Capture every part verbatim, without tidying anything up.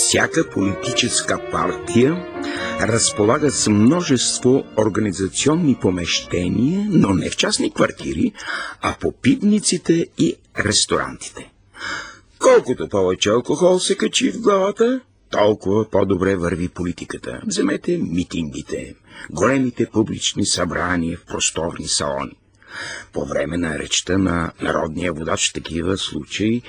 Всяка политическа партия разполага с множество организационни помещения, но не в частни квартири, а по пивниците и ресторантите. Колкото повече алкохол се качи в главата, толкова по-добре върви политиката. Вземете митингите, големите публични събрания в просторни салони. По време на речта на народния водач в такива случаи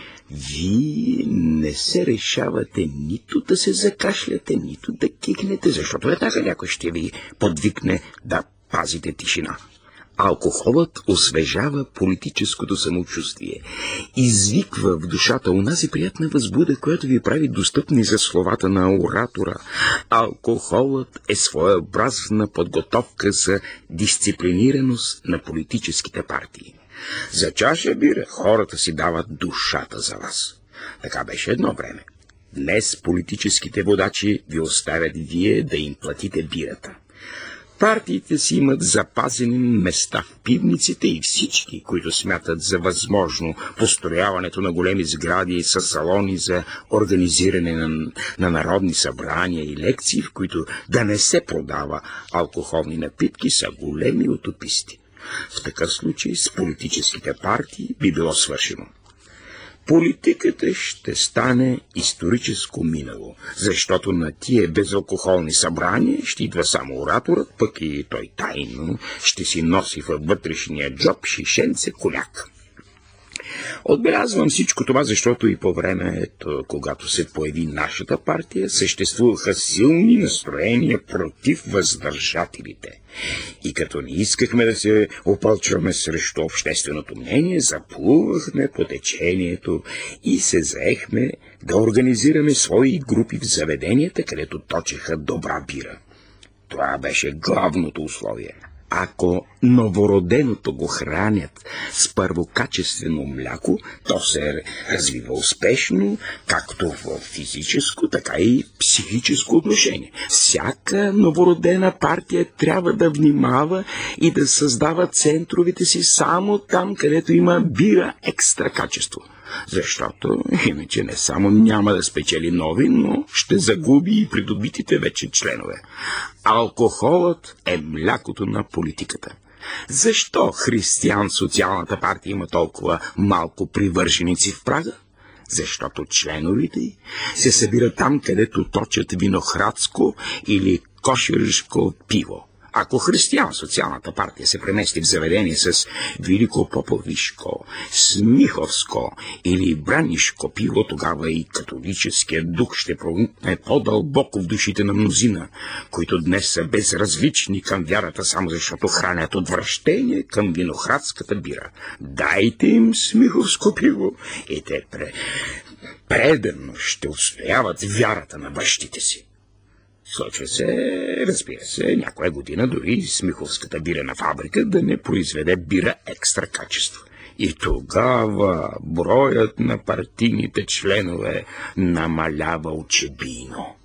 вие не се решавате нито да се закашляте, нито да кикнете, защото веднага някой ще ви подвикне да пазите тишина. Алкохолът освежава политическото самочувствие, извиква в душата унази приятна възбуда, която ви прави достъпни за словата на оратора. Алкохолът е своеобразна подготовка за дисциплинираност на политическите партии. За чаша бира хората си дават душата за вас. Така беше едно време. Днес политическите водачи ви оставят вие да им платите бирата. Партиите си имат запазени места в пивниците и всички, които смятат за възможно построяването на големи сгради с салони за организиране на, на народни събрания и лекции, в които да не се продава алкохолни напитки, са големи утописти. В такъв случай с политическите партии би било свършено. Политиката ще стане историческо минало, защото на тия безалкохолни събрания ще идва само ораторът, пък и той тайно ще си носи във вътрешния джоб шишенце коняк. Отбелязвам всичко това, защото и по времето, когато се появи нашата партия, съществуваха силни настроения против въздържателите. И като не искахме да се опълчваме срещу общественото мнение, заплувахме по течението и се заехме да организираме свои групи в заведенията, където точеха добра бира. Това беше главното условие. Ако новороденото го хранят с първокачествено мляко, то се развива успешно, както в физическо, така и в психическо отношение. Всяка новородена партия трябва да внимава и да създава центровете си само там, където има бира екстра качество. Защото иначе не само няма да спечели нови, но ще загуби и придобитите вече членове. Алкохолът е млякото на политиката. Защо християн-социалната партия има толкова малко привърженици в Прага? Защото членовете се събират там, където точат виноградско или кошершко пиво. Ако християн-социалната партия се премести в заведение с великопоповишко, смиховско или бранишко пиво, тогава и католическият дух ще проникне по-дълбоко в душите на мнозина, които днес са безразлични към вярата, само защото хранят отвращение към виноградската бира. Дайте им смиховско пиво и те пре... предано ще отстояват вярата на бащите си. Случва се, разбира се, някоя година дори смиховската бирена фабрика да не произведе бира екстра качество. И тогава броят на партийните членове намалява очебийно.